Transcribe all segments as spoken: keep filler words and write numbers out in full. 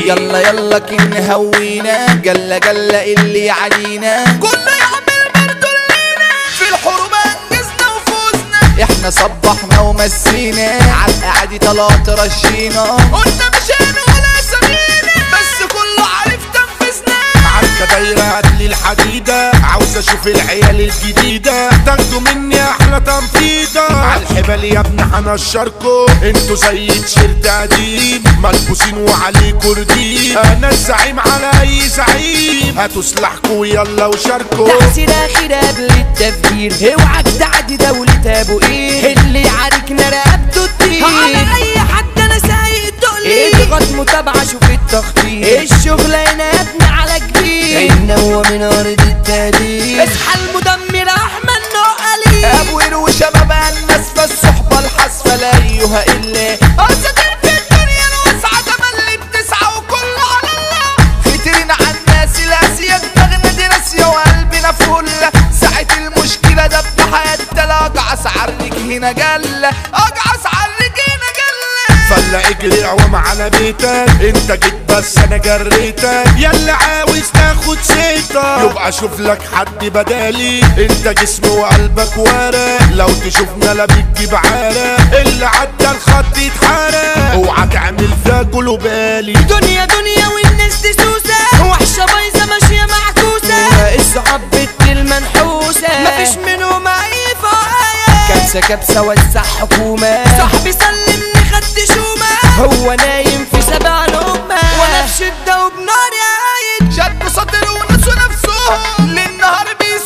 يلا يلا كن هوينا جلا جلا اللي يعادينا كله يعمل برضو لينا في الحروب انجزنا وفوزنا احنا صبحنا ومسينا عالقعدي طلعت رشينا قلنا مش انا ولا سمينا بس كله عارف تنفذنا عالكة دايرة هاتلي الحديدة عاوز اشوف العيال الجديدة تاخدوا مني احلى تنفيذة عالحبال يا ابني هنشركوا انتوا زي تيشيرت قديم ملبوسين وعليكوا رديم انا الزعيم على اي زعيم هاتوا سلاحكوا يلا وشاركوا تحسين اخير قبل التفجير اوعك تعدي دولة ابو ايه اللي يعاركنا رقبته الطير على اي حد انا سايق تقلي اضغط متابعة شوف التخطيط الشغل هنا يا ابني على كبير ان هو من ارض التهديد اصحى المدمر احمد نقلي ابو قروش شباب الناس فالصحبة الحاسفة لا ايها الا اساطير في الدنيا الواسعة تملي بتسعى وكله على الله فترين على الناس الاسية دماغنا دي راسية وقلبنا فلة ساعة المشكلة دب حياتنا لا اجعص عرك هنا جلة اجعص عرك هنا جلة فلا اجري عوام على بيتك انت جيت بس انا جريتك يلا عاوز تاخد سيطة يبقى اشوف لك حد بدالي انت جسم وقلبك ورق لو تشوفنا لا بتجيب عرق اللي عدى الخط يتحرق اوعى تعمل فيها كله بالي دنيا دنيا والناس دي سوسة وحشة بايظة ماشية معكوسة الصحاب بنت المنحوسة مفيش منهم اي فاية كبسة كبسة وسع حكومة صاحبي سلمني خد شومة هو نايم في سبع نومة وانا في شدة وبنار يا عايد شد سطر ونسوا نفسهم للنهار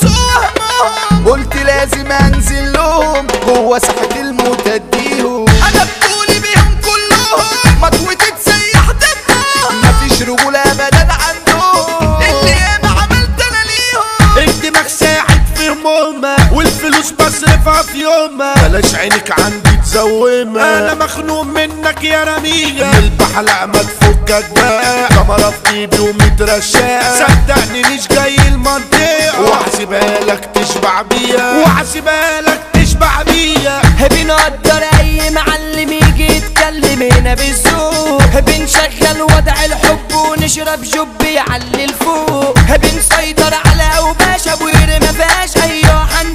بيسوهم قلت لازم انزل لهم جوه ساحة الموت اديهم انا بطولي بيهم كلهم مطوة تسيح دمهم مفيش رجولة ابدا عندهم اللي ياما عملت انا ليهم الدماغ ساحت في همومة والفلوس بصرفها في يومها بلاش عينك عندي تزومها انا مخنوق منك يا رمية من البحلقة ما تفكك بقى كاميرا في جيبي ومترشقة صدقني مش جاي المنطقة وحسيبها لك تشبع بيها وحسيبها لك تشبع بيها بنقدر اي معلم يجي يتكلم هنا بالذوق بنشغل وضع الحب ونشرب جب يعلي الفوق بنسيطر على اوباشا بوير ما فيهاش اي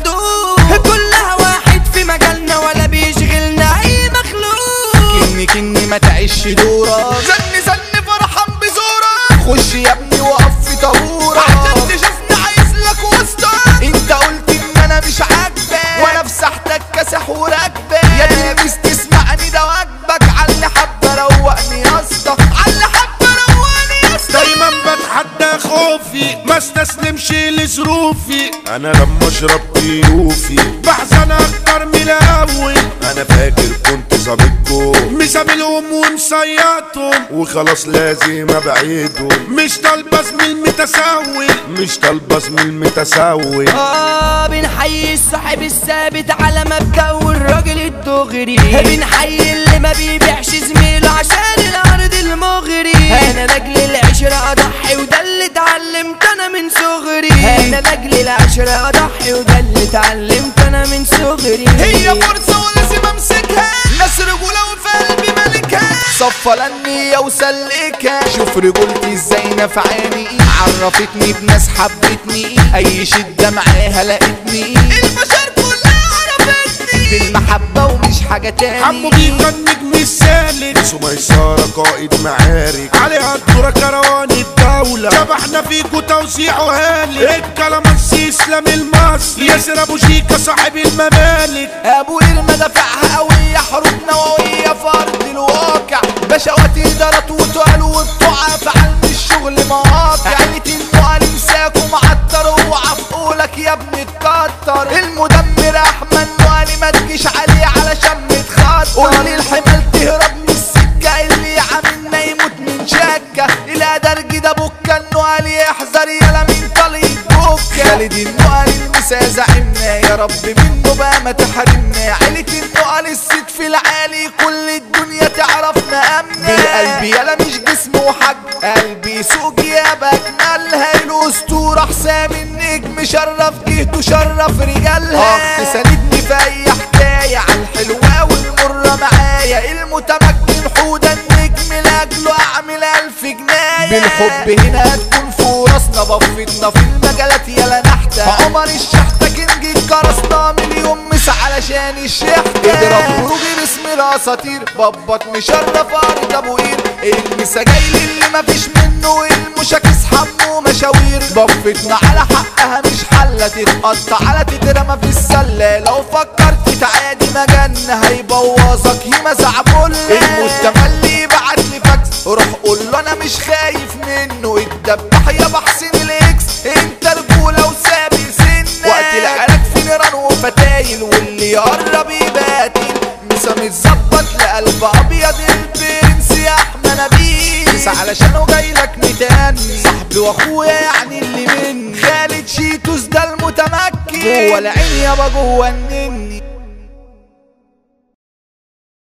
حندوق كلها واحد في مجالنا ولا بيشغلنا اي مخلوق كني كني ما تعيش دورك زن زن فرحان بزورك خش يا ابني وقف في طابورك عشان تشوفني عايز لك وسطك انت قلت ان انا مش عاجبك وانا في ساحتك كاسح وراكبك يا تلميذ تسمعني ده واجبك علي حبه روقني يا اسطى علي حبه روقني يا اسطى دايما بتحدى خوفي ما استسلمش لظروفي انا لما اشرب كيوفي بحزن اكتر من الاول انا فاكر كنت ظابطكم مساملهم ومصيطهم وخلاص لازم ابعدهم مش طالبه زميل متسول مش طالبه زميل متسول اه بنحيي الصاحب الثابت على مبدأ والراجل الدغري بنحيي اللي ما بيبيعش زميله عشان الارض المغري انا لاجل العشرة اضحي وده اللي اتعلمت انا من صغري انا لاجل العشرة اضحي وده اللي اتعلمت انا من صغري هي فرصة ولازم امسكها ناس رجولة وفي قلبي ملكها صفى لني وسلكها شوف رجولتي ازاي نفعاني عرفتني بناس حبتني اي شدة معاها لقيتني البشر كلها عرفتني بالمحبة ومش حاجة تاني حمو بيكا النجم السالك سميسارة قائد معارك عليها الدورة كروان الدولة شبحنا فيكو توزيع وهالك الكلامنسي اسلام المصري ياسر ابو شيكا صاحب الممالك ابو المدافع قوية حروب نووية في ارض الواقع بشوات ادارات وتقال والطعا في علم الشغل مواقع عيلة النقل امساكوا معطر اوعى في قولك يا ابني اتكتر المدمر احمد نقلي ما تجيش عليه علشان متخطر قول الحمال تهرب من السكة اللي عاملنا يموت من شكة الى درج ده بكة النقلي احذر يلا من طليق بكة خالد النقلي المسا زعمنا يا رب منه بقى ما تحرمنا عيلة النقل الصيت في العالي كل الدنيا تعرفنا امنا بالقلب يلا مش جسم وحج قلبي سوق جيابك مالها الاسطورة حسام النجم شرف جهته شرف رجالها اخ ساندني في اي حكاية عن الحلوة والمرة معايا المتمكن حوده النجم لاجله اعمل الف في جناية بالحب هنا هتكون في راسنا بفتنا في المجالات يلا نحتة عمر الشحتة كنج الكرسنا مليون مس علشان الشحتة اضرب خروجي باسم الاساطير ببط مشرف ارض ابو قير المسا جاي اللي مفيش منه المشاكس حمو مشاوير بفتنا على حقها مش حلة تتقطع على تترمى في السلة لو فكرت تعادي مجن هيبوظك يمزع كل المتملي يبعت لي فاكس روح قول له انا مش خايف منه اتدبح يا بحسين الاكس انت رجوله وسابي سنة وقت العراك في نيران وفتايل واللي يقرب يباتل مسا متظبط لقلب ابيض البرنس يا احمد نبيل مسا علشانه جايلك متاني صاحبي واخويا يعني اللي مني خالد شيتوس ده المتمكن جوه العين يابا جوه النني